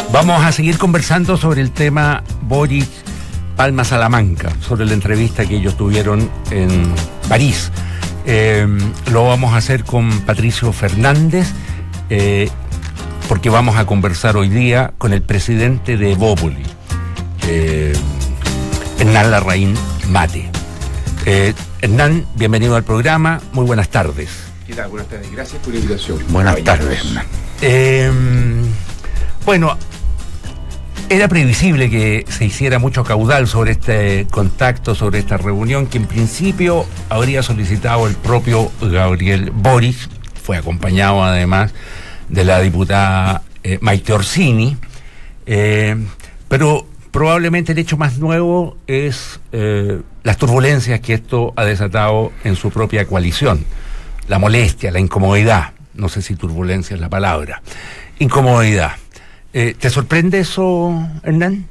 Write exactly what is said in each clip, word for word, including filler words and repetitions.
Vamos a seguir conversando sobre el tema Boric Palma Salamanca, sobre la entrevista que ellos tuvieron en París. Eh, lo vamos a hacer con Patricio Fernández, eh, porque vamos a conversar hoy día con el presidente de Evópoli, eh, Hernán Larraín Mate. Eh, Hernán, bienvenido al programa, muy buenas tardes. ¿Qué tal? Buenas tardes, gracias por la invitación. Buenas tardes, Hernán. Eh, bueno, era previsible que se hiciera mucho caudal sobre este contacto, sobre esta reunión, que en principio habría solicitado el propio Gabriel Boric, fue acompañado además de la diputada eh, Maite Orsini, eh, pero probablemente el hecho más nuevo es eh, las turbulencias que esto ha desatado en su propia coalición, la molestia, la incomodidad, no sé si turbulencia es la palabra, incomodidad. Eh, ¿Te sorprende eso, Hernán?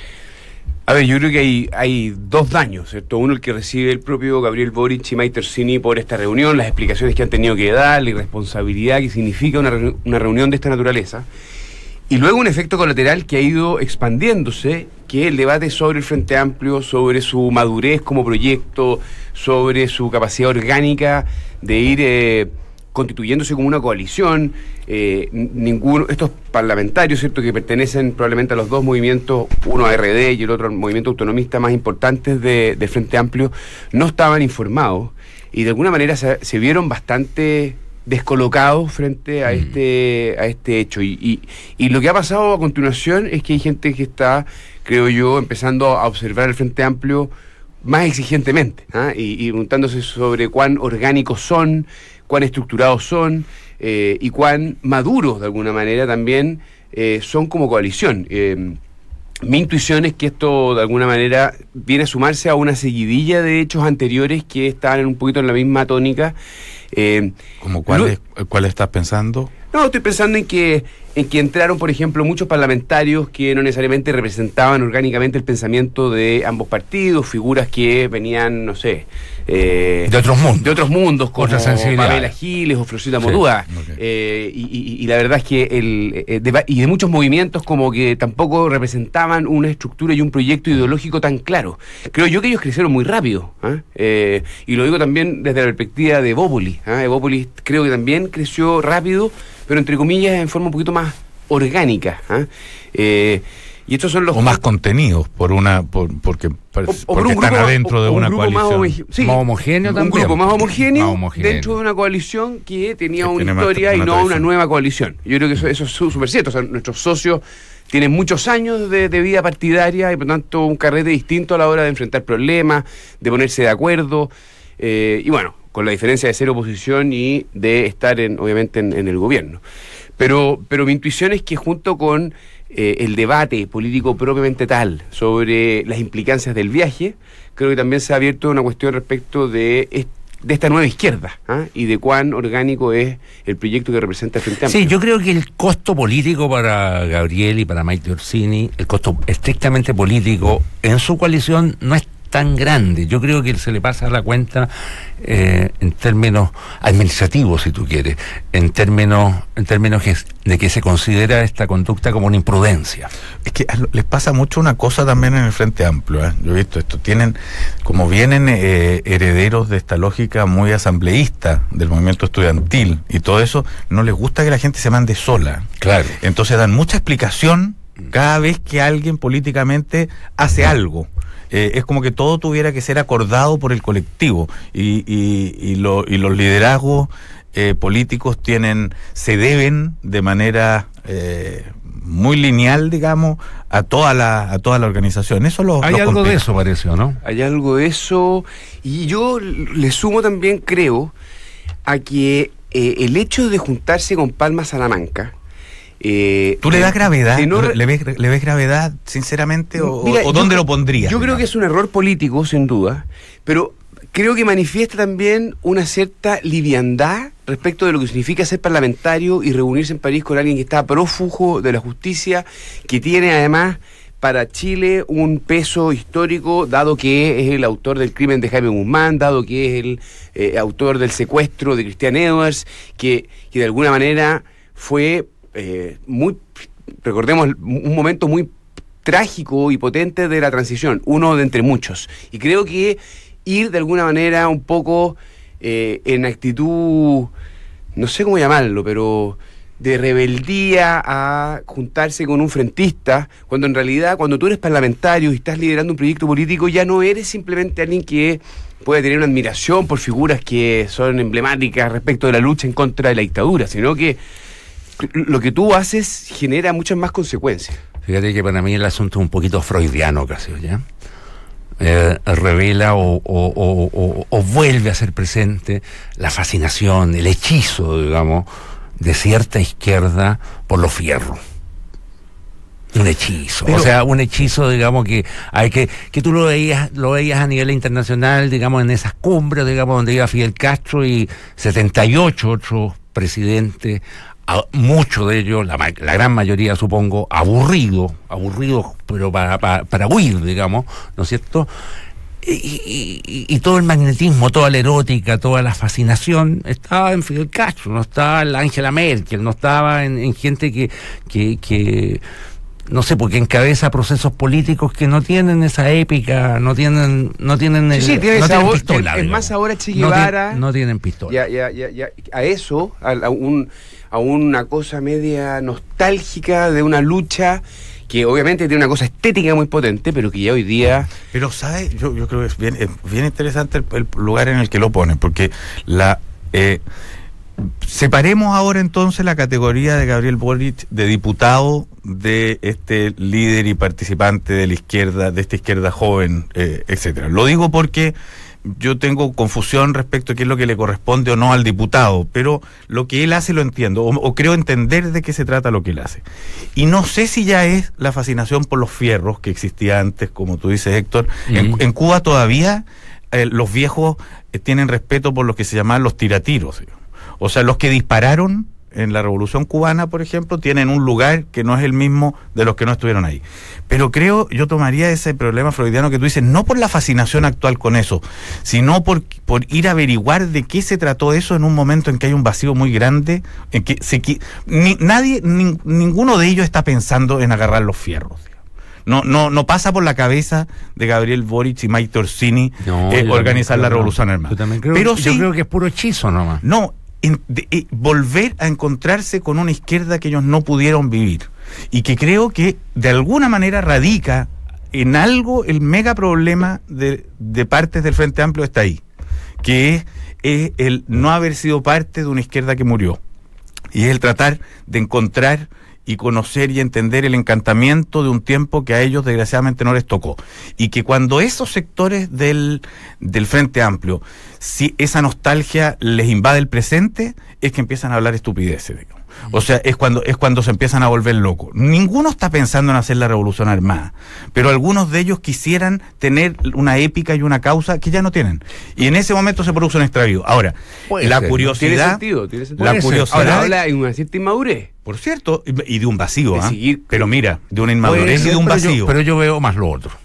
A ver, yo creo que hay, hay dos daños, ¿cierto? Uno, el que recibe el propio Gabriel Boric y Maite Orsini por esta reunión, las explicaciones que han tenido que dar, la irresponsabilidad que significa una, reunión, una reunión de esta naturaleza. Y luego un efecto colateral que ha ido expandiéndose, que es el debate sobre el Frente Amplio, sobre su madurez como proyecto, sobre su capacidad orgánica de ir eh, constituyéndose como una coalición. Eh, ninguno, estos parlamentarios, ¿cierto?, que pertenecen probablemente a los dos movimientos, uno a R D y el otro al movimiento autonomista más importantes de, del Frente Amplio, no estaban informados y de alguna manera se, se vieron bastante descolocados frente a este a este hecho y, y, y lo que ha pasado a continuación es que hay gente que está, creo yo, empezando a observar el Frente Amplio más exigentemente, ¿eh? y, y preguntándose sobre cuán orgánicos son, cuán estructurados son eh, y cuán maduros de alguna manera también eh, son como coalición. Eh, mi intuición es que esto de alguna manera viene a sumarse a una seguidilla de hechos anteriores que estaban un poquito en la misma tónica. Eh, ¿Cómo cuál, lo, cuál estás pensando? No, estoy pensando en que en que entraron, por ejemplo, muchos parlamentarios que no necesariamente representaban orgánicamente el pensamiento de ambos partidos, figuras que venían, no sé, eh, de otros mundos, de otros mundos, como Pamela Giles o Florcita sí, Motúa, okay. eh, y, y, y la verdad es que el eh, de, y de muchos movimientos como que tampoco representaban una estructura y un proyecto ideológico tan claro. Creo yo que ellos crecieron muy rápido, ¿eh? Eh, y lo digo también desde la perspectiva de Evópoli. ¿eh? Evópoli creo que también creció rápido, pero entre comillas en forma un poquito más orgánica. ¿eh? Eh, y estos son los o más contenidos por una por, porque, por, o, o porque por están grupo, adentro de o, una un coalición más, sí, más homogéneo un también. grupo más homogéneo, más homogéneo dentro de una coalición que tenía que una tiene historia más, y una no tradición. una nueva coalición. Yo creo que eso, eso es súper cierto. O sea, nuestros socios tienen muchos años de, de vida partidaria y por tanto un carrete distinto a la hora de enfrentar problemas, de ponerse de acuerdo, eh, y bueno, con la diferencia de ser oposición y de estar en, obviamente en, en el gobierno. Pero, pero mi intuición es que junto con eh, el debate político propiamente tal sobre las implicancias del viaje, creo que también se ha abierto una cuestión respecto de, de esta nueva izquierda, ¿eh? y de cuán orgánico es el proyecto que representa el Frente Amplio. Sí, yo creo que el costo político para Gabriel y para Maite Orsini, el costo estrictamente político en su coalición no es tan grande. Yo creo que se le pasa la cuenta eh, en términos administrativos, si tú quieres, en términos en términos que, de que se considera esta conducta como una imprudencia. Es que les pasa mucho una cosa también en el Frente Amplio, ¿eh? Yo he visto esto, tienen, como vienen eh, herederos de esta lógica muy asambleísta del movimiento estudiantil y todo eso, no les gusta que la gente se mande sola. Claro. Entonces dan mucha explicación cada vez que alguien políticamente hace algo. Eh, es como que todo tuviera que ser acordado por el colectivo y, y, y, lo, y los liderazgos eh, políticos tienen se deben de manera eh, muy lineal, digamos, a toda la a toda la organización. Eso lo hay lo algo complica. de eso, pareció, ¿no? Hay algo de eso y yo le sumo también, creo, a que eh, el hecho de juntarse con Palma Salamanca. Eh, ¿Tú le das gravedad? no re... ¿Le, ves, ¿Le ves gravedad, sinceramente? ¿O, Mira, o dónde yo, lo pondrías? Yo creo que es un error político, sin duda, pero creo que manifiesta también una cierta liviandad respecto de lo que significa ser parlamentario y reunirse en París con alguien que está prófugo de la justicia, que tiene además para Chile un peso histórico, dado que es el autor del crimen de Jaime Guzmán, dado que es el eh, autor del secuestro de Christian Edwards, que, que de alguna manera fue... Eh, muy recordemos, un momento muy trágico y potente de la transición, uno de entre muchos. Y creo que ir de alguna manera un poco eh, en actitud, no sé cómo llamarlo, pero de rebeldía a juntarse con un frentista, cuando en realidad cuando tú eres parlamentario y estás liderando un proyecto político, ya no eres simplemente alguien que puede tener una admiración por figuras que son emblemáticas respecto de la lucha en contra de la dictadura, sino que lo que tú haces genera muchas más consecuencias. Fíjate que para mí el asunto es un poquito freudiano casi, ¿ya? Eh, revela o, o, o, o, o vuelve a ser presente la fascinación, el hechizo, digamos, de cierta izquierda por los fierros. Un hechizo, Pero, o sea, un hechizo, digamos, que hay que que tú lo veías lo veías a nivel internacional, digamos, en esas cumbres, digamos, donde iba Fidel Castro y setenta y ocho otros presidentes, muchos de ellos, la, la gran mayoría, supongo, aburridos, aburridos, pero para, para, para huir, digamos, ¿no es cierto? Y, y, y, y todo el magnetismo, toda la erótica, toda la fascinación estaba en Fidel Castro, no estaba en Angela Merkel, no estaba en, en gente que, que, que, no sé, porque encabeza procesos políticos que no tienen esa épica, no tienen, no tienen, el, sí, sí, tiene no tienen voz, pistola. Es, es más ahora Che Guevara. No, no tienen pistola. Ya, ya, ya, ya, a eso, a, a, un, a una cosa media nostálgica de una lucha que obviamente tiene una cosa estética muy potente, pero que ya hoy día... Pero, ¿sabes? Yo, yo creo que es bien, es bien interesante el, el lugar en el que lo ponen, porque la... Eh, separemos ahora entonces la categoría de Gabriel Boric de diputado, de este líder y participante de la izquierda, de esta izquierda joven, eh, etcétera. Lo digo porque yo tengo confusión respecto a qué es lo que le corresponde o no al diputado, pero lo que él hace lo entiendo, o, o creo entender de qué se trata lo que él hace. Y no sé si ya es la fascinación por los fierros que existía antes, como tú dices, Héctor. Mm. En, en Cuba todavía eh, los viejos eh, tienen respeto por los que se llaman los tiratiros, digamos. O sea, los que dispararon en la Revolución Cubana, por ejemplo, tienen un lugar que no es el mismo de los que no estuvieron ahí. Pero creo, yo tomaría ese problema freudiano que tú dices, no por la fascinación actual con eso, sino por, por ir a averiguar de qué se trató eso en un momento en que hay un vacío muy grande, en que se, ni, nadie, ni, ninguno de ellos está pensando en agarrar los fierros. No, no, no pasa por la cabeza de Gabriel Boric y Maite Orsini no, eh, organizar la Revolución Armada. Yo también creo, Pero yo sí, creo que es puro hechizo nomás. No, En, de, de, volver a encontrarse con una izquierda que ellos no pudieron vivir y que creo que de alguna manera radica en algo el mega problema de, de partes del Frente Amplio está ahí, que es, es el no haber sido parte de una izquierda que murió y es el tratar de encontrar y conocer y entender el encantamiento de un tiempo que a ellos desgraciadamente no les tocó. Y que cuando esos sectores del, del Frente Amplio, si esa nostalgia les invade el presente, es que empiezan a hablar estupideces, digamos. O sea, es cuando, es cuando se empiezan a volver locos. Ninguno está pensando en hacer la revolución armada, pero algunos de ellos quisieran tener una épica y una causa que ya no tienen. Y en ese momento se produce un extravío. Ahora, puede la ser. curiosidad... Tiene sentido, tiene sentido. La curiosidad... Ahora habla de una cierta inmadurez. Por cierto, y de un vacío, ¿ah? ¿eh? Pero mira, de una inmadurez ser, y de un pero vacío. Yo, pero yo veo más lo otro.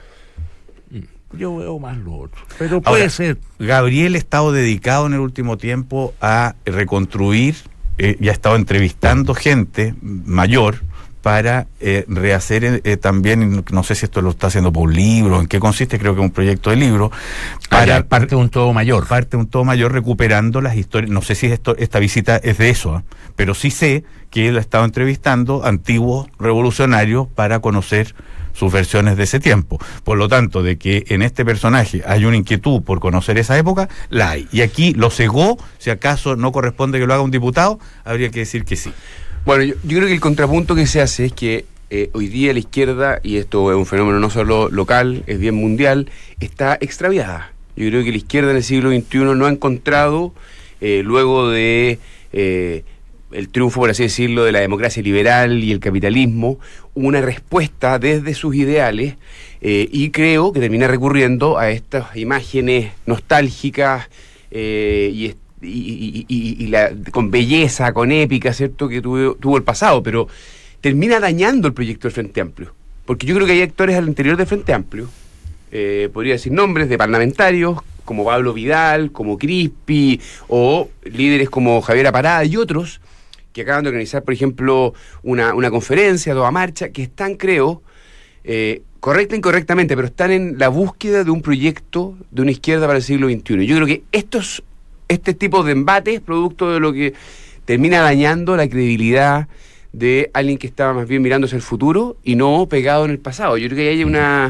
Yo veo más lo otro. Pero puede Ahora, ser. Gabriel ha estado dedicado en el último tiempo a reconstruir eh, y ha estado entrevistando gente mayor para eh, rehacer eh, también, no sé si esto lo está haciendo por un libro, en qué consiste, creo que es un proyecto de libro, para ah, ya, parte de un todo mayor. Parte de un todo mayor recuperando las historias, no sé si esto, esta visita es de eso, ¿eh? Pero sí sé que él ha estado entrevistando antiguos revolucionarios para conocer sus versiones de ese tiempo. Por lo tanto, de que en este personaje hay una inquietud por conocer esa época, la hay. Y aquí lo cegó, si acaso no corresponde que lo haga un diputado, habría que decir que sí. Bueno, yo, yo creo que el contrapunto que se hace es que eh, hoy día la izquierda, y esto es un fenómeno no solo local, es bien mundial, está extraviada. Yo creo que la izquierda en el siglo veintiuno no ha encontrado, eh, luego de... Eh, el triunfo, por así decirlo, de la democracia liberal y el capitalismo, una respuesta desde sus ideales, eh, y creo que termina recurriendo a estas imágenes nostálgicas eh, y, y, y, y, y la, con belleza, con épica, ¿cierto?, que tuvo, tuvo el pasado, pero termina dañando el proyecto del Frente Amplio, porque yo creo que hay actores al interior del Frente Amplio, eh, podría decir nombres de parlamentarios, como Pablo Vidal, como Crispi, o líderes como Javier Parada y otros, que acaban de organizar, por ejemplo, una, una conferencia, toda marcha, que están, creo, eh, correcta e incorrectamente, pero están en la búsqueda de un proyecto de una izquierda para el siglo veintiuno. Yo creo que estos, este tipo de embates, producto de lo que termina dañando la credibilidad de alguien que estaba más bien mirando hacia el futuro y no pegado en el pasado. Yo creo que hay una...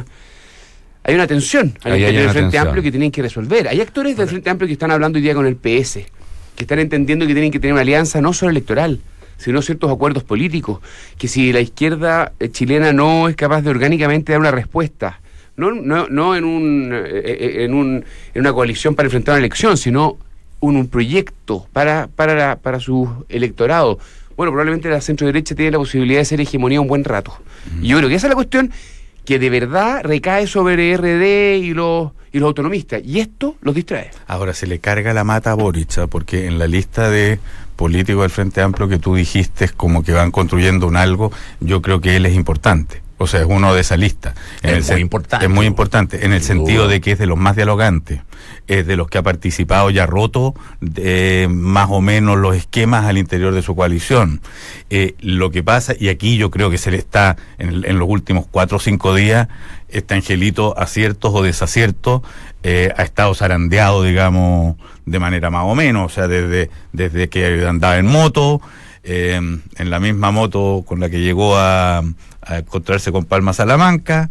Hay una tensión al interior del Frente Amplio que tienen que resolver. Hay actores del Frente Amplio que están hablando hoy día con el P S, que están entendiendo que tienen que tener una alianza no solo electoral, sino ciertos acuerdos políticos, que si la izquierda chilena no es capaz de orgánicamente dar una respuesta, no, no, no en, un, en, un, en una coalición para enfrentar una elección, sino un, un proyecto para, para, para su electorado, bueno, probablemente la centro-derecha tiene la posibilidad de ser hegemonía un buen rato. Mm. Y yo creo que esa es la cuestión que de verdad recae sobre R D y los, y los autonomistas, y esto los distrae. Ahora, se le carga la mata a Boric, ¿eh? Porque en la lista de políticos del Frente Amplio que tú dijiste como que van construyendo un algo, yo creo que él es importante. O sea, es uno de esa lista. En es el muy importante. Es muy importante, en el sentido de que es de los más dialogantes, es de los que ha participado y ha roto eh, más o menos los esquemas al interior de su coalición. Eh, lo que pasa, y aquí yo creo que se le está, en, en los últimos cuatro o cinco días, este angelito, aciertos o desaciertos, eh, ha estado zarandeado, digamos, de manera más o menos, o sea, desde, desde que andaba en moto, eh, en la misma moto con la que llegó a... a encontrarse con Palma Salamanca,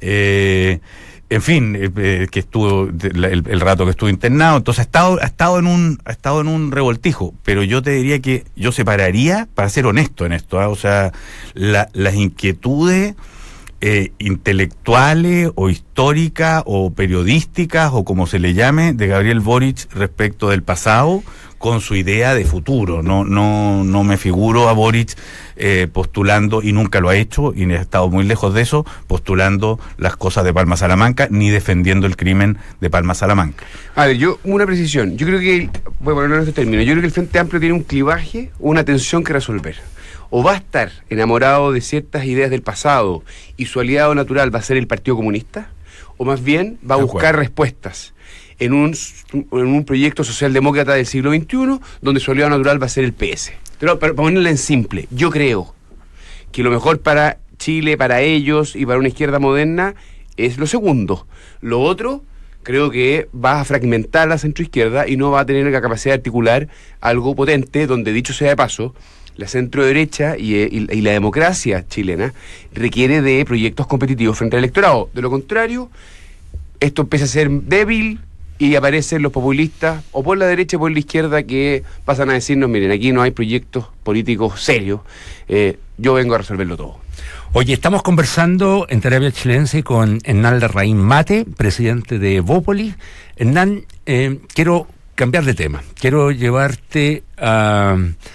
eh, en fin, eh, que estuvo el, el rato que estuvo internado, entonces ha estado, ha estado en un, ha estado en un revoltijo, pero yo te diría que yo separaría, para ser honesto en esto, ¿eh? O sea, la, las inquietudes eh, intelectuales o históricas o periodísticas o como se le llame de Gabriel Boric respecto del pasado con su idea de futuro. No, no, no me figuro a Boric eh, postulando, y nunca lo ha hecho, y ha estado muy lejos de eso, postulando las cosas de Palma Salamanca, ni defendiendo el crimen de Palma Salamanca. A ver, yo, una precisión, yo creo que, voy a ponerlo en este término, yo creo que el Frente Amplio tiene un clivaje, una tensión que resolver. O va a estar enamorado de ciertas ideas del pasado y su aliado natural va a ser el Partido Comunista, o más bien va a buscar respuestas en un, en un proyecto socialdemócrata del siglo veintiuno, donde su aliado natural va a ser el P S. Pero para ponerla en simple, yo creo que lo mejor para Chile, para ellos y para una izquierda moderna es lo segundo. Lo otro, creo que va a fragmentar la centroizquierda y no va a tener la capacidad de articular algo potente, donde, dicho sea de paso, la centroderecha y, y, y la democracia chilena requiere de proyectos competitivos frente al electorado. De lo contrario, esto empieza a ser débil y aparecen los populistas, o por la derecha o por la izquierda, que pasan a decirnos, miren, aquí no hay proyectos políticos serios, eh, yo vengo a resolverlo todo. Oye, estamos conversando en Terapia Chilense con Hernán Larraín Mate, presidente de Evópolis. Hernán, eh, quiero cambiar de tema, quiero llevarte a...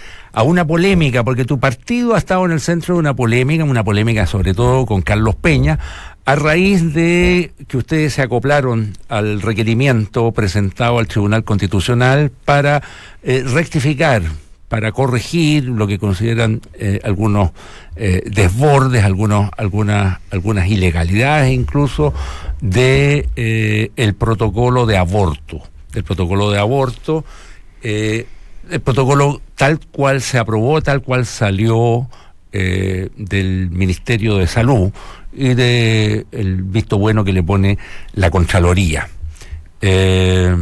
a una polémica, porque tu partido ha estado en el centro de una polémica, una polémica sobre todo con Carlos Peña, a raíz de que ustedes se acoplaron al requerimiento presentado al Tribunal Constitucional para eh, rectificar, para corregir lo que consideran eh, algunos eh, desbordes, algunos, algunas, algunas ilegalidades incluso de eh, el protocolo de aborto, del protocolo de aborto, eh, el protocolo tal cual se aprobó, tal cual salió eh, del Ministerio de Salud y de el visto bueno que le pone la Contraloría. Eh,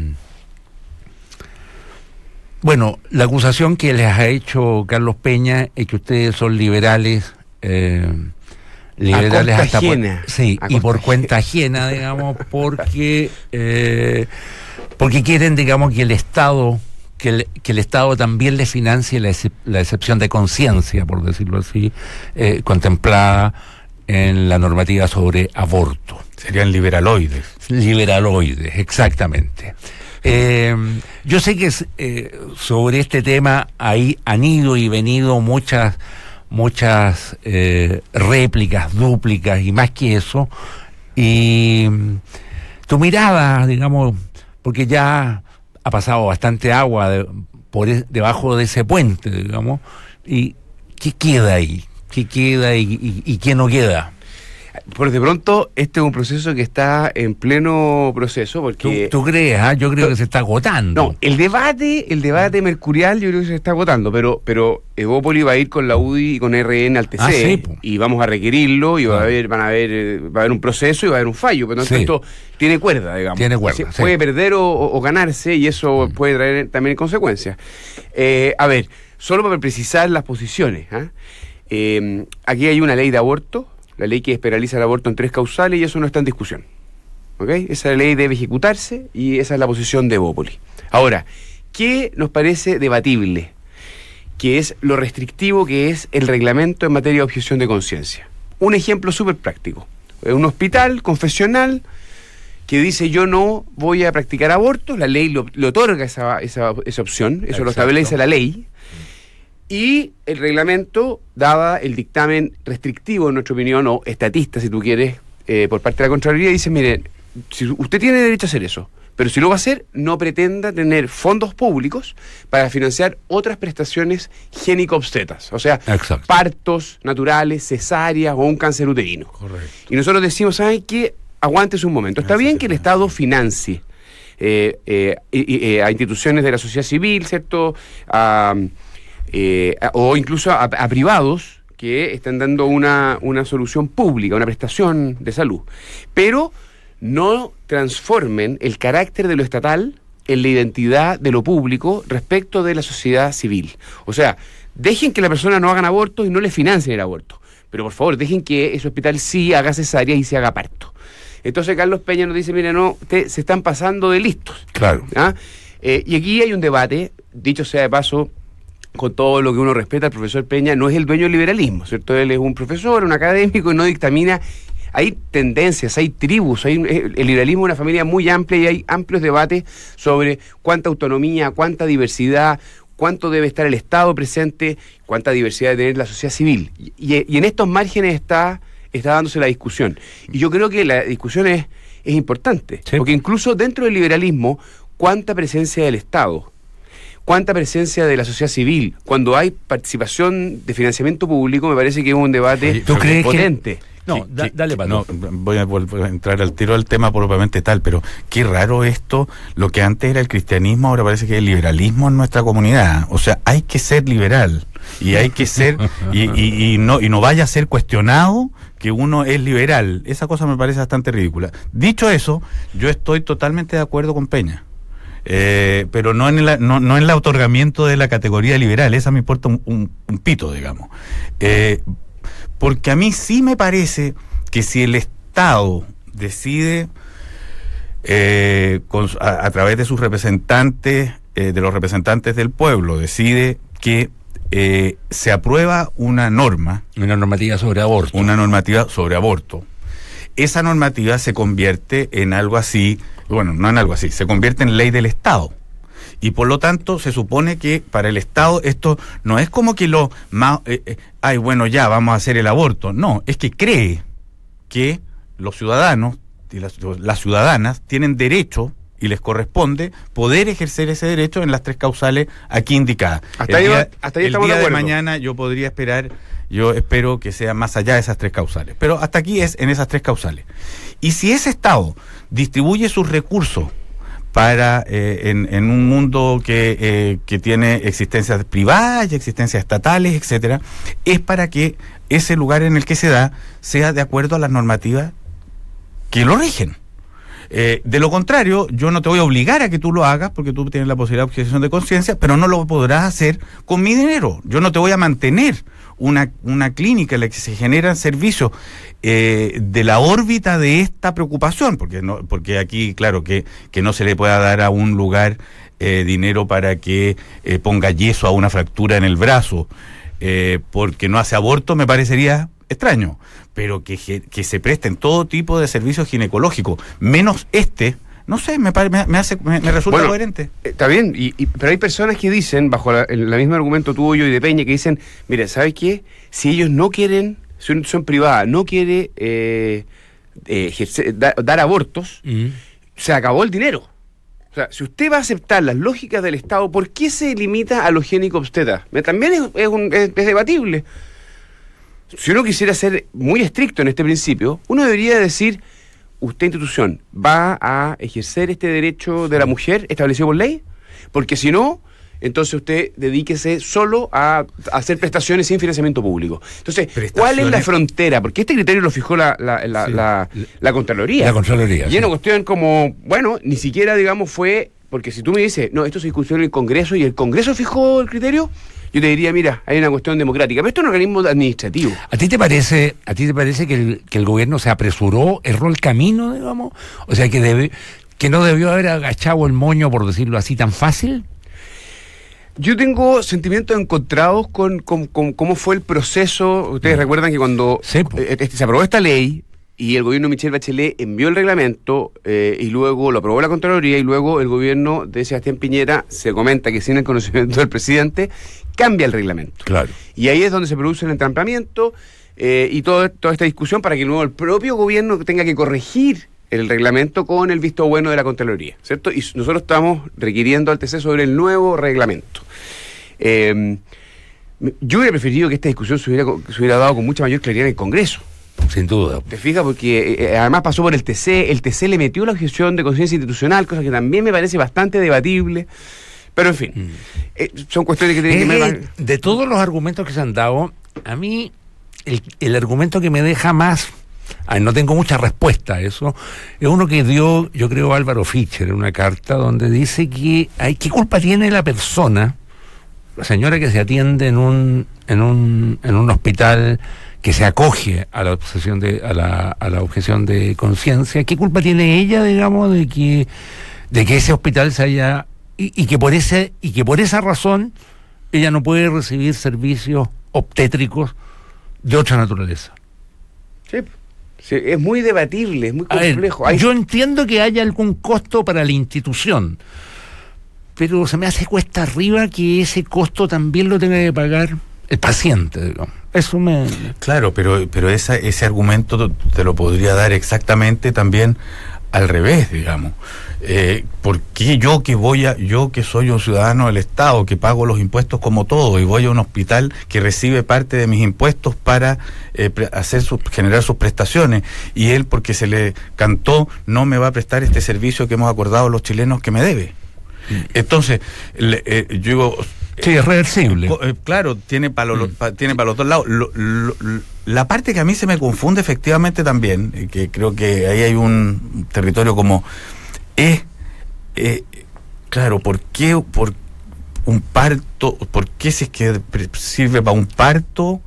bueno, la acusación que les ha hecho Carlos Peña es que ustedes son liberales, eh, liberales a hasta ajena. Por, sí, a y por cuenta ajena, digamos, porque eh, porque quieren, digamos, que el Estado Que el, que el Estado también le financie la, excep la excepción de conciencia, por decirlo así, eh, contemplada en la normativa sobre aborto. Serían liberaloides. Liberaloides, exactamente. Eh, yo sé que eh, sobre este tema ahí han ido y venido muchas, muchas eh, réplicas, dúplicas y más que eso. Y tu mirada, digamos, porque ya ha pasado bastante agua de, por e, debajo de ese puente, digamos, y ¿qué queda ahí? ¿Qué queda y, y, y qué no queda? por de pronto, este es un proceso que está en pleno proceso, porque... ¿Tú, tú crees? ¿Ah? Yo creo que se está agotando. No, el debate, el debate mercurial yo creo que se está agotando, pero, pero Evópoli va a ir con la U D I y con R N al T C, Ah, sí, po. y vamos a requerirlo, y va a Ah. haber, van a haber, eh, va a haber un proceso y va a haber un fallo, pero Sí. esto tiene cuerda, digamos. Tiene cuerda, Se- sí. Puede perder o, o- o ganarse, y eso Mm. puede traer también consecuencias. Eh, a ver, solo para precisar las posiciones, ¿ah? Eh, aquí hay una ley de aborto, la ley que despenaliza el aborto en tres causales, y eso no está en discusión. ¿Ok? Esa ley debe ejecutarse y esa es la posición de Evópoli. Ahora, ¿qué nos parece debatible? Que es lo restrictivo que es el reglamento en materia de objeción de conciencia. Un ejemplo súper práctico. Un hospital confesional que dice yo no voy a practicar abortos, la ley lo, le otorga esa, esa, esa opción, eso Exacto. lo establece la ley, y el reglamento daba el dictamen restrictivo, en nuestra opinión, o estatista, si tú quieres, eh, por parte de la Contraloría, dice, mire, si usted tiene derecho a hacer eso, pero si lo va a hacer, no pretenda tener fondos públicos para financiar otras prestaciones génico-obstetras, o sea, Exacto. partos naturales, cesáreas o un cáncer uterino. Correcto. Y nosotros decimos, ¿saben qué? Aguántese un momento. Está Eso bien sí, que el sí. Estado financie eh, eh, y- y, eh, a instituciones de la sociedad civil, ¿cierto? A, eh, a- o incluso a, a privados que están dando una, una solución pública, una prestación de salud. Pero no transformen el carácter de lo estatal en la identidad de lo público respecto de la sociedad civil. O sea, dejen que la persona no hagan aborto y no le financien el aborto. Pero por favor, dejen que ese hospital sí haga cesárea y se haga parto. Entonces Carlos Peña nos dice, mire, no, te, se están pasando de listos. Claro. ¿Ah? Eh, y aquí hay un debate, dicho sea de paso, con todo lo que uno respeta, el profesor Peña no es el dueño del liberalismo, ¿cierto? Él es un profesor, un académico y no dictamina. Hay tendencias, hay tribus, hay, el liberalismo es una familia muy amplia y hay amplios debates sobre cuánta autonomía, cuánta diversidad, cuánto debe estar el Estado presente, cuánta diversidad debe tener la sociedad civil. Y, y en estos márgenes está, está dándose la discusión. Y yo creo que la discusión es, es importante, Sí. porque incluso dentro del liberalismo, cuánta presencia del Estado, cuánta presencia de la sociedad civil, cuando hay participación de financiamiento público, me parece que es un debate Oye, ¿tú crees que- potente. No, Qué- da- qué- dale, Pato. No, voy a, volver a entrar al tiro al tema propiamente tal, pero qué raro esto, lo que antes era el cristianismo, ahora parece que es el liberalismo en nuestra comunidad. O sea, hay que ser liberal y hay que ser, y, y, y no, y no vaya a ser cuestionado que uno es liberal. Esa cosa me parece bastante ridícula. Dicho eso, yo estoy totalmente de acuerdo con Peña. Eh, pero no en, el, no, no en el otorgamiento de la categoría liberal, esa me importa un, un, un pito, digamos. Eh, porque a mí sí me parece que si el Estado decide eh, con, a, a través de sus representantes, eh, de los representantes del pueblo, decide que eh, se aprueba una norma, Una normativa sobre aborto. una normativa sobre aborto, esa normativa se convierte en algo así, bueno, no en algo así, se convierte en ley del Estado. Y por lo tanto se supone que para el Estado esto no es como que lo más, eh, eh, ay bueno ya vamos a hacer el aborto, no, es que cree que los ciudadanos y las, las ciudadanas tienen derecho y les corresponde poder ejercer ese derecho en las tres causales aquí indicadas. Hasta el ahí va- día, hasta ahí el estamos de día de acuerdo. mañana yo podría esperar, yo espero que sea más allá de esas tres causales, pero hasta aquí es en esas tres causales. Y si ese Estado distribuye sus recursos para eh, en, en un mundo que, eh, que tiene existencias privadas y existencias estatales, etcétera, es para que ese lugar en el que se da sea de acuerdo a las normativas que lo rigen. Eh, de lo contrario, yo no te voy a obligar a que tú lo hagas porque tú tienes la posibilidad de objeción de conciencia, pero no lo podrás hacer con mi dinero. Yo no te voy a mantener una, una clínica en la que se generan servicios eh, de la órbita de esta preocupación, porque no, porque aquí, claro, que, que no se le pueda dar a un lugar eh, dinero para que eh, ponga yeso a una fractura en el brazo, eh, porque no hace aborto, me parecería extraño, pero que, que se presten todo tipo de servicios ginecológicos, menos este, no sé, me, pare, me, me, hace, me, me resulta Bueno, coherente. Eh, Está bien, y, y- pero hay personas que dicen, bajo la- el, el mismo argumento tuyo y de Peña, que dicen, mira, ¿sabes qué? Si ellos no quieren, son, son privadas, no quiere eh, eh, ejercer- da- dar abortos, Mm. se acabó el dinero. O sea, si usted va a aceptar las lógicas del Estado, ¿por qué se limita a los génico-obstetras? Me- También es, es, un- es- es debatible. si uno quisiera ser muy estricto en este principio, uno debería decir, usted institución, ¿va a ejercer este derecho de la mujer establecido por ley? Porque si no, entonces usted dedíquese solo a, a hacer prestaciones sin financiamiento público. Entonces, ¿cuál es la frontera? Porque este criterio lo fijó la, la, la, sí. la, la Contraloría. La Contraloría. Y es una cuestión como, bueno, ni siquiera, digamos, fue... Porque si tú me dices, no, esto se discutió en el Congreso y el Congreso fijó el criterio, yo te diría, mira, hay una cuestión democrática. Pero esto es un organismo administrativo. ¿A ti te parece, a ti te parece que el, que el gobierno se apresuró, erró el camino, digamos? O sea, que debe, que no debió haber agachado el moño, por decirlo así, tan fácil. Yo tengo sentimientos encontrados con, con, con cómo fue el proceso. Ustedes mm. recuerdan que cuando sí, eh, este, se aprobó esta ley y el gobierno de Michelle Bachelet envió el reglamento eh, y luego lo aprobó la Contraloría y luego el gobierno de Sebastián Piñera, se comenta que sin el conocimiento del presidente, cambia el reglamento. Claro. Y ahí es donde se produce el entrampamiento eh, y todo, toda esta discusión para que luego el propio gobierno tenga que corregir el reglamento con el visto bueno de la Contraloría, ¿cierto? Y nosotros estamos requiriendo al T C sobre el nuevo reglamento. Eh, yo hubiera preferido que esta discusión se hubiera, se hubiera dado con mucha mayor claridad en el Congreso. Sin duda. ¿Te fijas? Porque eh, además pasó por el T C, el T C le metió la objeción de conciencia institucional, cosa que también me parece bastante debatible. Pero en fin, mm. eh, son cuestiones que tienen eh, que ver... De todos los argumentos que se han dado, a mí el, el argumento que me deja más... Ay, no tengo mucha respuesta a eso. Es uno que dio, yo creo, Álvaro Fischer en una carta donde dice que hay, ¿qué culpa tiene la persona, la señora que se atiende en un en un en un hospital que se acoge a la obsesión de a la a la objeción de conciencia? ¿Qué culpa tiene ella, digamos, de que de que ese hospital se haya y, y que por ese y que por esa razón ella no puede recibir servicios obstétricos de otra naturaleza? Sí. Sí, es muy debatible, es muy complejo. Ver, yo entiendo que haya algún costo para la institución, pero se me hace cuesta arriba que ese costo también lo tenga que pagar el paciente, digamos. Eso me... Claro, pero, pero esa, ese argumento te lo podría dar exactamente también al revés, digamos. Eh, ¿Por qué yo que voy a, yo que soy un ciudadano del Estado, que pago los impuestos como todo, y voy a un hospital que recibe parte de mis impuestos para eh, hacer sus, generar sus prestaciones, y él, porque se le cantó, no me va a prestar este servicio que hemos acordado los chilenos que me debe? Entonces, le, eh, yo digo... Sí, es reversible. Eh, claro, tiene para los, pa, tiene para los dos lados. Lo, lo, la parte que a mí se me confunde efectivamente también, eh, que creo que ahí hay un territorio como... es, eh, claro, ¿por qué por un parto? ¿Por qué si es que sirve para un parto?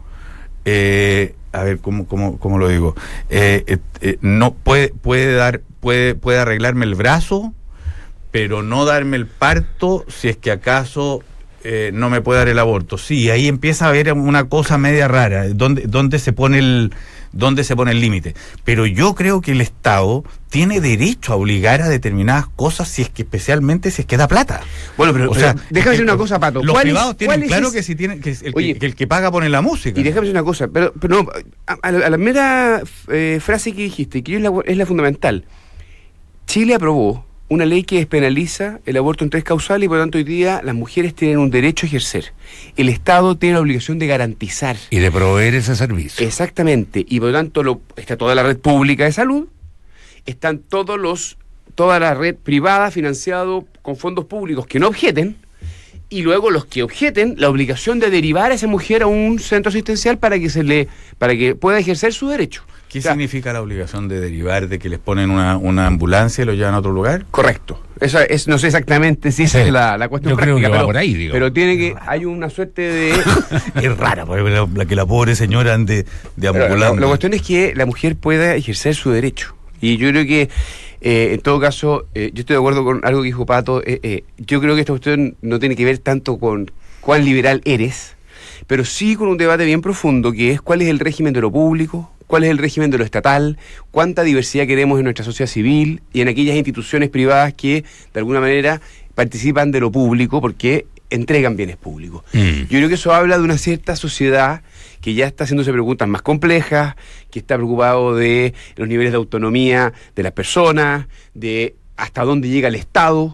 Eh, a ver, ¿cómo, cómo, cómo lo digo? Eh, eh, eh, no puede, puede dar, puede, puede arreglarme el brazo, pero no darme el parto si es que acaso eh, no me puede dar el aborto. Sí, ahí empieza a haber una cosa media rara, donde, donde se pone el donde se pone el límite. Pero yo creo que el Estado tiene derecho a obligar a determinadas cosas, si es que especialmente si es que da plata. Bueno, pero, o sea, pero déjame decir una cosa, Pato. Los privados tienen claro es? que si tienen que el, Oye, que, que el que paga pone la música. Y déjame decir una cosa, pero, pero no, a, a, la, a la mera eh, frase que dijiste, que es la, es la fundamental. Chile aprobó una ley que despenaliza el aborto en tres causales y por lo tanto hoy día las mujeres tienen un derecho a ejercer. El Estado tiene la obligación de garantizar. Y de proveer ese servicio. Exactamente. Y por lo tanto lo, está toda la red pública de salud, están todos los, toda la red privada financiado con fondos públicos que no objeten, y luego los que objeten, la obligación de derivar a esa mujer a un centro asistencial para que se le, para que pueda ejercer su derecho. ¿Qué o sea, significa la obligación de derivar, de que les ponen una, una ambulancia y lo llevan a otro lugar? Correcto. Esa es, no sé exactamente si esa sí, es la, la cuestión yo práctica, creo que pero, va por ahí, digo. Pero tiene que, hay una suerte de... es rara, la, la que la pobre señora ande de ambulante. La, la cuestión es que la mujer pueda ejercer su derecho. Y yo creo que, eh, en todo caso, eh, yo estoy de acuerdo con algo que dijo Pato. Eh, eh, yo creo que esta cuestión no tiene que ver tanto con cuán liberal eres, pero sí con un debate bien profundo, que es cuál es el régimen de lo público, cuál es el régimen de lo estatal, cuánta diversidad queremos en nuestra sociedad civil y en aquellas instituciones privadas que, de alguna manera, participan de lo público porque entregan bienes públicos. Mm. Yo creo que eso habla de una cierta sociedad que ya está haciéndose preguntas más complejas, que está preocupado de los niveles de autonomía de las personas, de hasta dónde llega el Estado.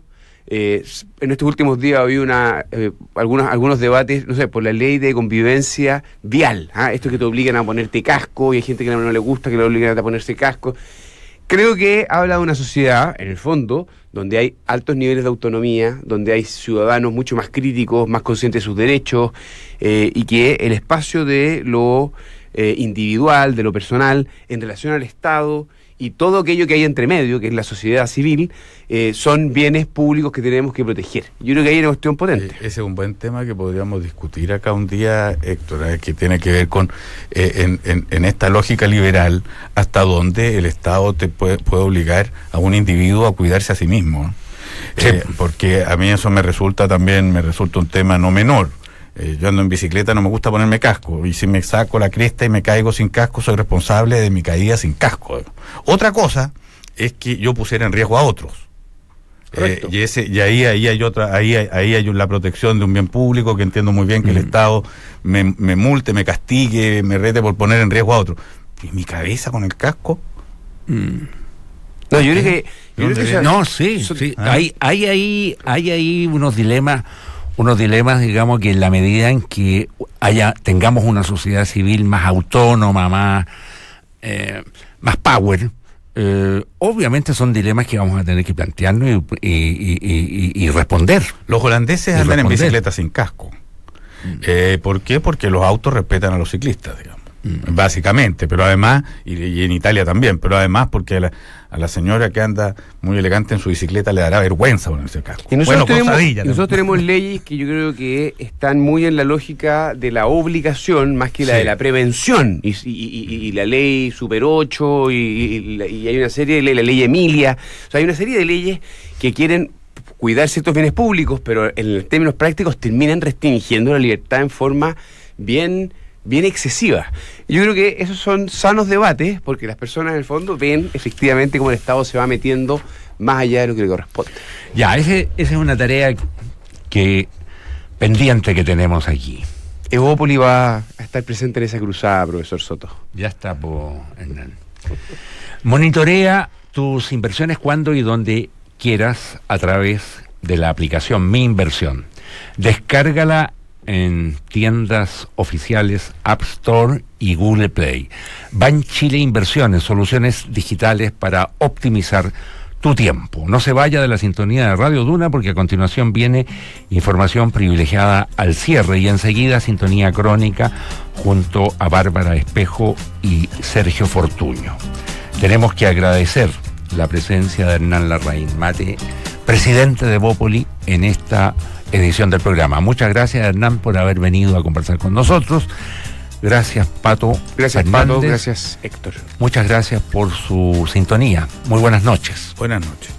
Eh, en estos últimos días ha habido una, eh, algunos, algunos debates, no sé, por la ley de convivencia vial, ¿ah? Esto que te obligan a ponerte casco y hay gente que no, no le gusta que le obligan a ponerse casco. Creo que habla de una sociedad, en el fondo, donde hay altos niveles de autonomía, donde hay ciudadanos mucho más críticos, más conscientes de sus derechos, eh, y que el espacio de lo eh, individual, de lo personal, en relación al Estado y todo aquello que hay entre medio, que es la sociedad civil, eh, son bienes públicos que tenemos que proteger. Yo creo que hay una cuestión potente. Eh, ese es un buen tema que podríamos discutir acá un día, Héctor, eh, que tiene que ver con, eh, en, en, en esta lógica liberal, hasta dónde el Estado te puede, puede obligar a un individuo a cuidarse a sí mismo. Sí. Eh, porque a mí eso me resulta también, me resulta un tema no menor. Eh, yo ando en bicicleta, no me gusta ponerme casco, y si me saco la cresta y me caigo sin casco, soy responsable de mi caída sin casco. Otra cosa es que yo pusiera en riesgo a otros. Eh, y ese y ahí ahí hay otra ahí ahí hay la protección de un bien público, que entiendo muy bien que mm. el Estado me, me multe, me castigue, me rete por poner en riesgo a otros. ¿Y mi cabeza con el casco? Mm. No, yo creo que, yo creo que sea, no, sí, sí. Ah. Hay, hay ahí hay ahí unos dilemas unos dilemas, digamos, que en la medida en que haya tengamos una sociedad civil más autónoma, más eh, más power, eh, obviamente son dilemas que vamos a tener que plantearnos y, y, y, y, y responder. Los holandeses andan responder. en bicicleta sin casco. Mm. Eh, ¿Por qué? Porque los autos respetan a los ciclistas, digamos. Mm. Básicamente, pero además, y, y en Italia también, pero además porque a la, a la señora que anda muy elegante en su bicicleta le dará vergüenza ponerse el casco. Y nosotros, bueno, tenemos, y nosotros tenemos leyes que yo creo que están muy en la lógica de la obligación más que la sí. de la prevención, y, y, y, y la ley Super ocho, y, y, y hay una serie de leyes, la ley Emilia, o sea, hay una serie de leyes que quieren cuidar ciertos bienes públicos, pero en términos prácticos terminan restringiendo la libertad en forma bien... bien excesiva. Yo creo que esos son sanos debates, porque las personas en el fondo ven efectivamente cómo el Estado se va metiendo más allá de lo que le corresponde. Ya, ese, esa es una tarea que pendiente que tenemos aquí. Evópoli va a estar presente en esa cruzada, profesor Soto. Ya está, po, Hernán. Monitorea tus inversiones cuando y donde quieras a través de la aplicación Mi Inversión. Descárgala en tiendas oficiales App Store y Google Play. Ban Chile Inversiones, soluciones digitales para optimizar tu tiempo. No se vaya de la sintonía de Radio Duna, porque a continuación viene información privilegiada al cierre y enseguida sintonía crónica junto a Bárbara Espejo y Sergio Fortuño. Tenemos que agradecer la presencia de Hernán Larraín Mate, presidente de Evópoli, en esta edición del programa. Muchas gracias, Hernán, por haber venido a conversar con nosotros. Gracias, Pato. Gracias, Hernández. Pato. Gracias, Héctor. Muchas gracias por su sintonía. Muy buenas noches. Buenas noches.